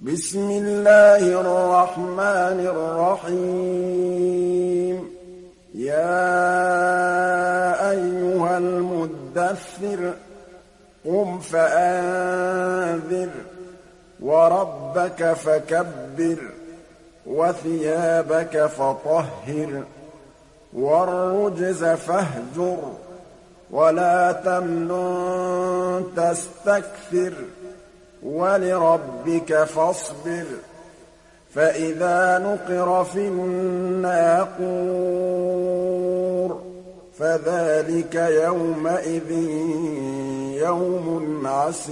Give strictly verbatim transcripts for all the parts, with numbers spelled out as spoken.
بسم الله الرحمن الرحيم يا أيها المدثر قم فأنذر وربك فكبر وثيابك فطهر والرجز فاهجر ولا تمنن تستكثر ولربك فاصبر فإذا نقر في الناقور فذلك يومئذ يوم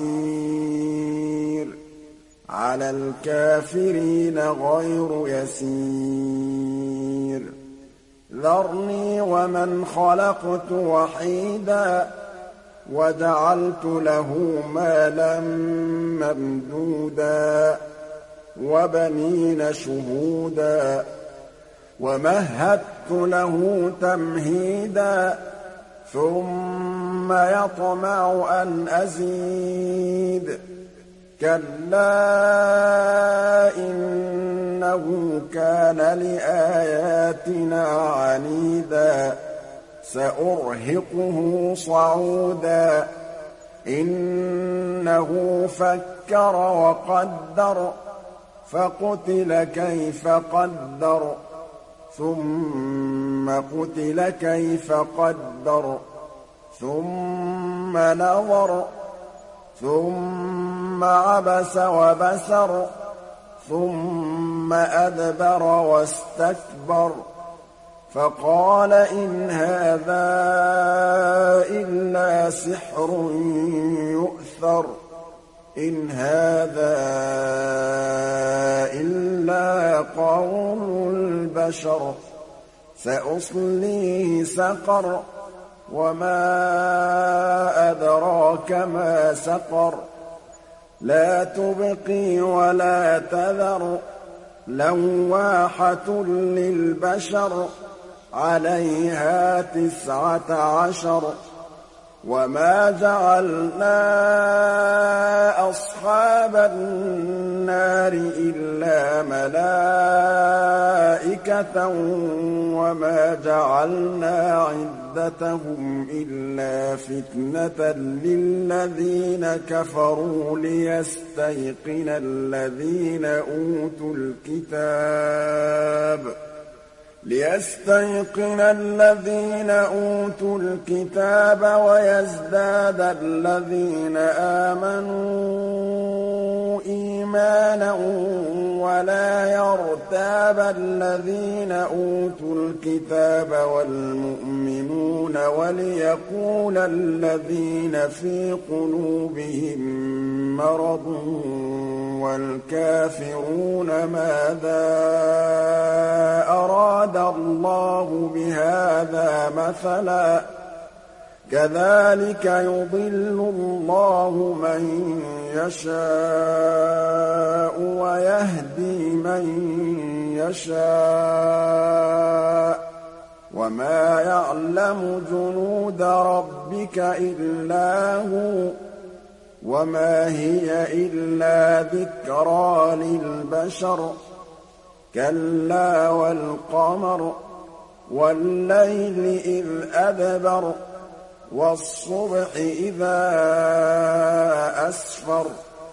عسير على الكافرين غير يسير ذرني ومن خلقت وحيدا وجعلت له مالا ممدودا وبنين شهودا ومهدت له تمهيدا ثم يطمع أن أزيد كلا إنه كان لآياتنا عنيدا سأرهقه صعودا إنه فكر وقدر فقتل كيف قدر ثم قتل كيف قدر ثم نظر ثم عبس وبسر ثم أدبر واستكبر فقال إن هذا إلا سحر يؤثر إن هذا إلا قول البشر سأصليه سقر وما أدراك ما سقر لا تبقي ولا تذر لواحة للبشر عليها تسعة عشر وما جعلنا أصحاب النار إلا ملائكة وما جعلنا عدتهم إلا فتنة للذين كفروا ليستيقن الذين أوتوا الكتاب ليستيقن الذين أوتوا الكتاب ويزداد الذين آمنوا إيمانا ولا يرتاب الذين أوتوا الكتاب والمؤمنون وليقول الذين في قلوبهم مرض والكافرون ماذا أراد الله بهذا مثلا كذلك يضل الله من يشاء ويهدي من يشاء وما يعلم جنود ربك إلا هو وما هي إلا ذكرى للبشر كلا والقمر والليل إذ أدبر والصبح إذا أسفر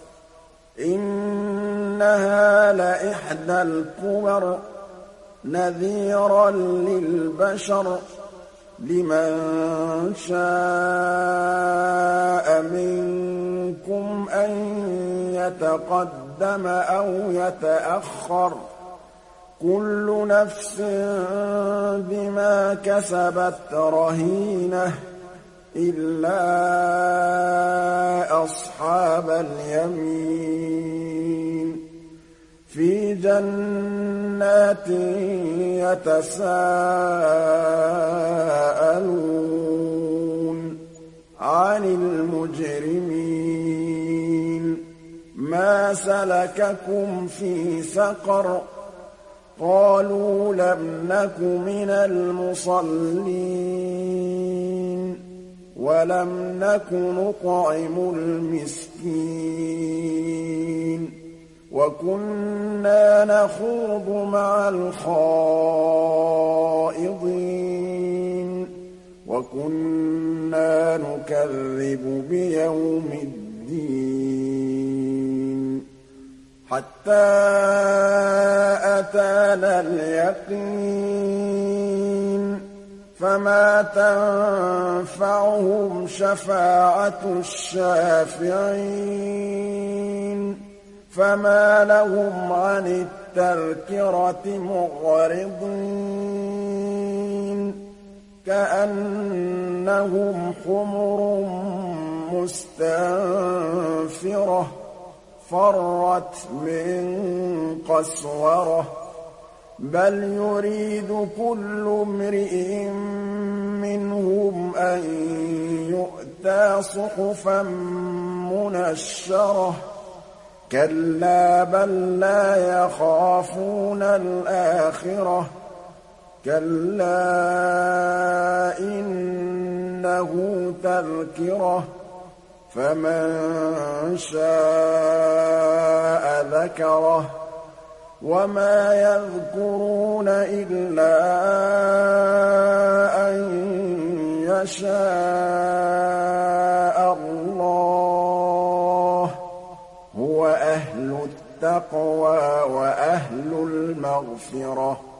إنها لإحدى الكبر نذيرا للبشر لمن شاء منكم أن يتقدم أو يتأخر كل نفس بما كسبت رهينة إلا أصحاب اليمين في جنات يتساءلون عن المجرمين ما سلككم في سقر قالوا لم نك من المصلين ولم نك نطعم المسكين وَكُنَّا نَخُوضُ مَعَ الْخَائِضِينَ وَكُنَّا نُكَذِّبُ بِيَوْمِ الدِّينِ حَتَّىٰ أَتَانَا الْيَقِينُ فَمَا تَنفَعُهُمْ شَفَاعَةُ الشَّافِعِينَ فَمَا لَهُمْ عَنِ التَّذْكِرَةِ مُعْرِضِينَ كَأَنَّهُمْ حُمُرٌ مُّسْتَنفِرَةٌ فَرَّتْ مِن قَسْوَرَةٍ بَلْ يُرِيدُ كُلُّ امْرِئٍ مِّنْهُمْ أَن يُؤْتَىٰ صُحُفًا مُّنَشَّرَةً كَلَّا بَل لَّا يَخَافُونَ الْآخِرَةَ كَلَّا إِنَّهُ تَذْكِرَةٌ فَمَن شَاءَ ذَكَرَهُ وَمَا يَذْكُرُونَ إِلَّا أَن يَشَاءَ اللَّهُ هُوَ أَهْلُ التَّقْوَىٰ وَأَهْلُ الْمَغْفِرَةِ